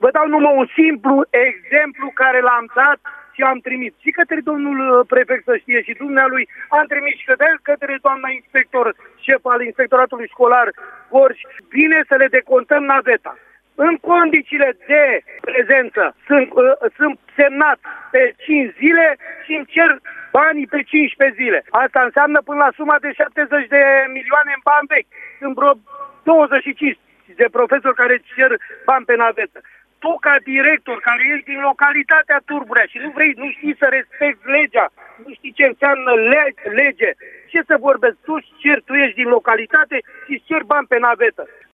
Vă dau numai un simplu exemplu care l-am dat și am trimis și către domnul prefect, să știe, și dumnealui, am trimis și către doamna inspector, șef al inspectoratului școlar Gorj. Bine să le decontăm naveta. În condițiile de prezență sunt semnat pe 5 zile și îmi cer banii pe 15 zile. Asta înseamnă până la suma de 70 de milioane în bani vechi. Sunt vreo 25 de profesori care cer bani pe navetă. Tu, ca director, care ești din localitatea Turburea și nu știi să respecti legea, nu știi ce înseamnă lege, ce să vorbesc? Tu ești din localitate și îți ceri bani pe navetă.